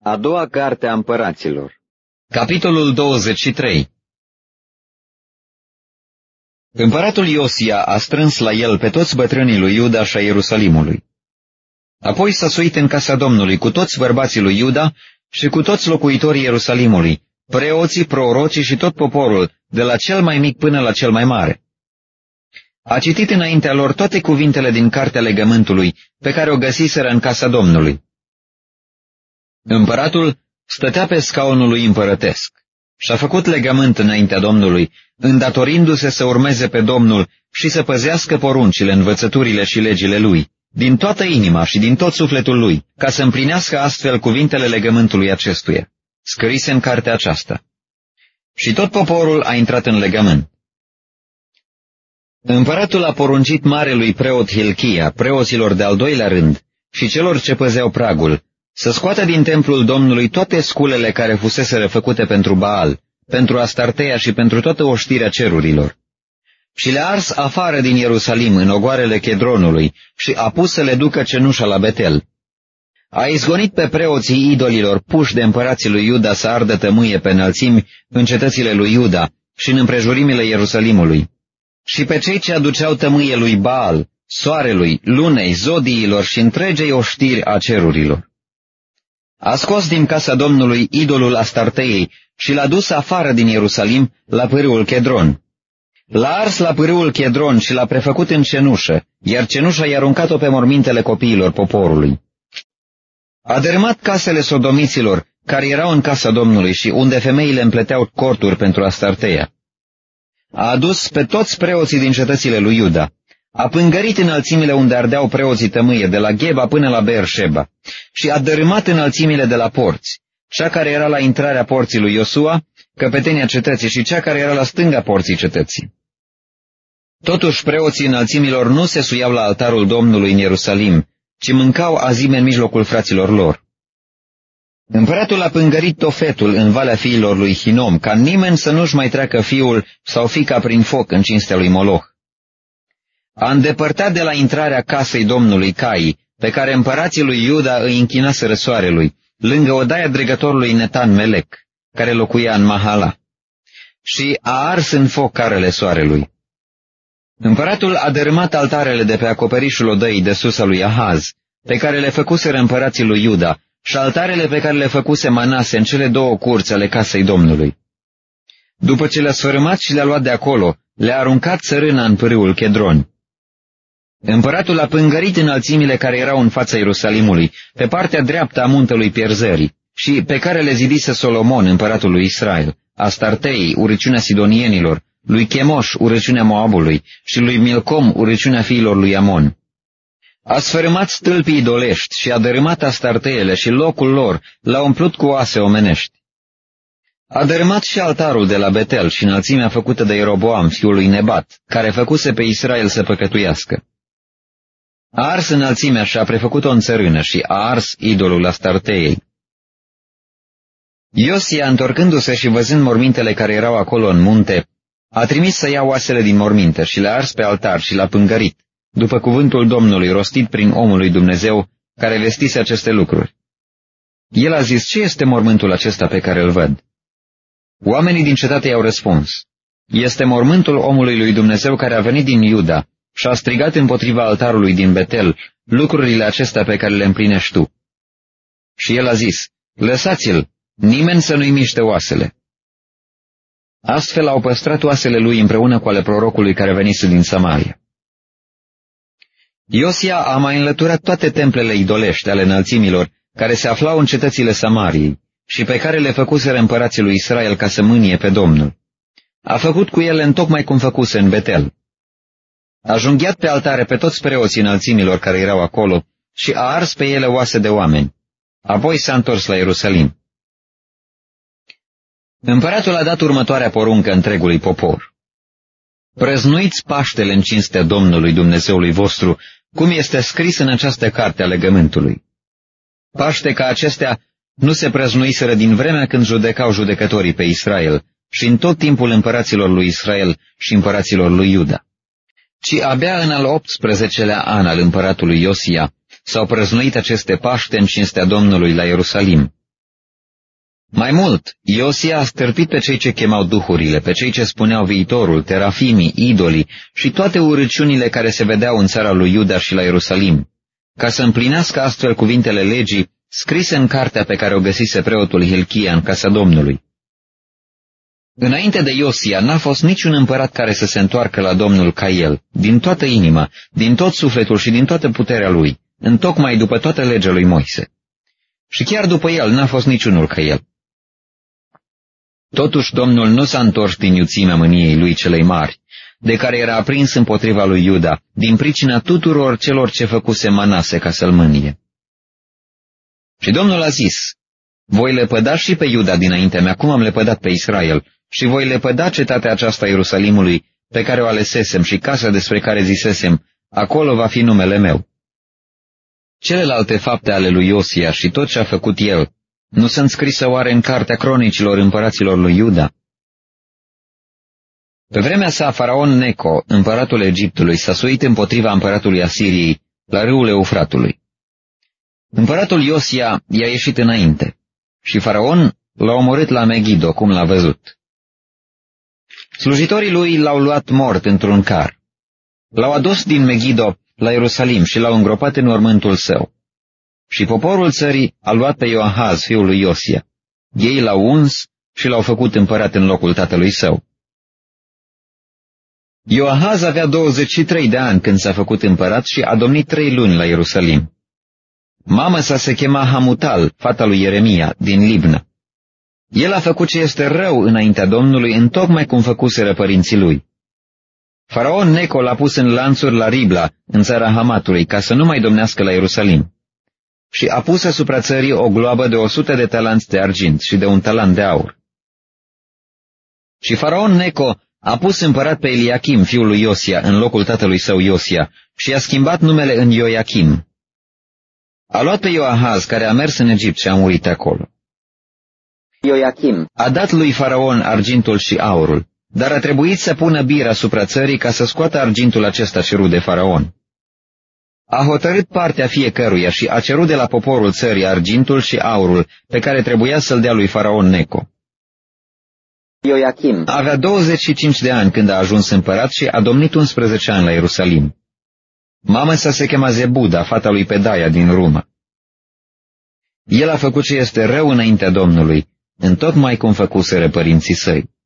A doua carte a împăraților. Capitolul 23. Împăratul Iosia a strâns la el pe toți bătrânii lui Iuda și a Ierusalimului. Apoi s-a suit în casa Domnului cu toți bărbații lui Iuda și cu toți locuitorii Ierusalimului, preoții, prorocii și tot poporul, de la cel mai mic până la cel mai mare. A citit înaintea lor toate cuvintele din cartea legământului, pe care o găsiseră în casa Domnului. Împăratul stătea pe scaunul lui împărătesc și a făcut legământ înaintea Domnului, îndatorindu-se să urmeze pe Domnul și să păzească poruncile, învățăturile și legile lui, din toată inima și din tot sufletul lui, ca să împlinească astfel cuvintele legământului acestuia, scrise în cartea aceasta. Și tot poporul a intrat în legământ. Împăratul a poruncit marelui preot Hilchia, preoților de al doilea rând, și celor ce păzeau pragul, să scoată din templul Domnului toate sculele care fuseseră făcute pentru Baal, pentru Astartea și pentru toată oștirea cerurilor. Și le-a ars afară din Ierusalim, în ogoarele Chedronului, și a pus să le ducă cenușa la Betel. A izgonit pe preoții idolilor puși de împărații lui Iuda să ardă tămâie pe înălțimi în cetățile lui Iuda și în împrejurimile Ierusalimului, și pe cei ce aduceau tămâie lui Baal, soarelui, lunei, zodiilor și întregei oștiri a cerurilor. A scos din casa Domnului idolul Astartei și l-a dus afară din Ierusalim la pârâul Chedron. L-a ars la pârâul Chedron și l-a prefăcut în cenușă, iar cenușa i-a aruncat-o pe mormintele copiilor poporului. A dărâmat casele sodomiților, care erau în casa Domnului și unde femeile împleteau corturi pentru Astartea. A adus pe toți preoții din cetățile lui Iuda. A pângărit înălțimile unde ardeau preoții tămâie, de la Gheba până la Beersheba, și a dărâmat înălțimile de la porți, cea care era la intrarea porții lui Iosua, căpetenia cetății, și cea care era la stânga porții cetății. Totuși preoții înălțimilor nu se suiau la altarul Domnului în Ierusalim, ci mâncau azime în mijlocul fraților lor. Împăratul a pângărit Tofetul în valea fiilor lui Hinom, ca nimeni să nu-și mai treacă fiul sau fiica prin foc în cinstea lui Moloch. A îndepărtat de la intrarea casei Domnului Cai, pe care împărații lui Iuda îi închinaseră soarelui, lângă odaia dregătorului Netan Melec, care locuia în Mahala, și a ars în foc carele soarelui. Împăratul a dărâmat altarele de pe acoperișul odăii de sus a lui Ahaz, pe care le făcuseră împărații lui Iuda, și altarele pe care le făcuse Manase în cele două curți ale casei Domnului. După ce le-a sfărâmat și le-a luat de acolo, le-a aruncat țărâna în pârâul Chedron. Împăratul a pângărit înălțimile care erau în fața Ierusalimului, pe partea dreaptă a muntelui Pierzării, și pe care le zidise Solomon, împăratul lui Israel, Astartei, urăciunea sidonienilor, lui Chemoș, urăciunea Moabului, și lui Milcom, urăciunea fiilor lui Amon. A sfărâmat stâlpii idolești și a dărâmat Astarteele și locul lor l-a umplut cu oase omenești. A dărâmat și altarul de la Betel și înălțimea făcută de Ieroboam, fiul lui Nebat, care făcuse pe Israel să păcătuiască. A ars înălțimea și a prefăcut-o în țărână și a ars idolul Astarteei. Iosia, întorcându-se și văzând mormintele care erau acolo în munte, a trimis să ia oasele din morminte și le-a ars pe altar și l-a pângărit, după cuvântul Domnului rostit prin omul lui Dumnezeu, care vestise aceste lucruri. El a zis: ce este mormântul acesta pe care îl văd? Oamenii din cetate i-au răspuns: este mormântul omului lui Dumnezeu care a venit din Iuda și a strigat împotriva altarului din Betel lucrurile acestea pe care le împlinești tu. Și el a zis: lăsați-l, nimeni să nu-i miște oasele. Astfel au păstrat oasele lui împreună cu ale prorocului care venise din Samaria. Iosia a mai înlăturat toate templele idolești ale înălțimilor care se aflau în cetățile Samariei și pe care le făcuseră împărații lui Israel ca să mânie pe Domnul. A făcut cu ele întocmai cum făcuse în Betel. A junghiat pe altare pe toți preoții înălțimilor care erau acolo și a ars pe ele oase de oameni. Apoi s-a întors la Ierusalim. Împăratul a dat următoarea poruncă întregului popor: prăznuiți Paștele în cinstea Domnului Dumnezeului vostru, cum este scris în această carte a legământului. Paște ca acestea nu se prăznuiseră din vremea când judecau judecătorii pe Israel și în tot timpul împăraților lui Israel și împăraților lui Iuda, ci abia în al 18-lea an al împăratului Iosia s-au prăznuit aceste Paște în cinstea Domnului la Ierusalim. Mai mult, Iosia a stârpit pe cei ce chemau duhurile, pe cei ce spuneau viitorul, terafimii, idolii și toate urăciunile care se vedeau în țara lui Iuda și la Ierusalim, ca să împlinească astfel cuvintele legii scrise în cartea pe care o găsise preotul Hilchia în casa Domnului. Înainte de Iosia n-a fost niciun împărat care să se întoarcă la Domnul ca el, din toată inima, din tot sufletul și din toată puterea lui, întocmai după toată legea lui Moise. Și chiar după el n-a fost niciunul ca el. Totuși Domnul nu s-a întors din iuțimea mâniei lui celei mari, de care era aprins împotriva lui Iuda, din pricina tuturor celor ce făcuse Manase ca să-l mânie. Și Domnul a zis, voi lepăda și pe Iuda dinaintea mea, cum am lepădat pe Israel, și voi lepăda cetatea aceasta Ierusalimului, pe care o alesesem și casa despre care zisesem, acolo va fi numele meu. Celelalte fapte ale lui Iosia și tot ce a făcut el, nu sunt scrise oare în cartea cronicilor împăraților lui Iuda? Pe vremea sa, faraon Neco, împăratul Egiptului, s-a suit împotriva împăratului Asiriei, la râul Eufratului. Împăratul Iosia i-a ieșit înainte și faraon l-a omorât la Megido, cum l-a văzut. Slujitorii lui l-au luat mort într-un car. L-au adus din Megido la Ierusalim și l-au îngropat în mormântul său. Și poporul țării a luat pe Ioahaz, fiul lui Iosia. Ei l-au uns și l-au făcut împărat în locul tatălui său. Ioahaz avea 23 de ani când s-a făcut împărat și a domnit 3 luni la Ierusalim. Mama sa se chema Hamutal, fata lui Ieremia, din Libna. El a făcut ce este rău înaintea Domnului, întocmai cum făcuseră părinții lui. Faraon Neco l-a pus în lanțuri la Ribla, în țara Hamatului, ca să nu mai domnească la Ierusalim. Și a pus asupra țării o gloabă de 100 de talanți de argint și de 1 talant de aur. Și faraon Neco a pus împărat pe Eliachim, fiul lui Iosia, în locul tatălui său Iosia, și a schimbat numele în Ioachim. A luat pe Ioahaz, care a mers în Egipt și a murit acolo. Ioachim a dat lui faraon argintul și aurul, dar a trebuit să pună bir asupra țării ca să scoată argintul acesta cerut de faraon. A hotărât partea fiecăruia și a cerut de la poporul țării argintul și aurul pe care trebuia să-l dea lui faraon Neco. Ioachim avea 25 de ani când a ajuns împărat și a domnit 11 ani la Ierusalim. Mama sa se chema Zebuda, fata lui Pedaia din Ruma. El a făcut ce este rău înaintea Domnului, întocmai cum făcuseră părinții săi.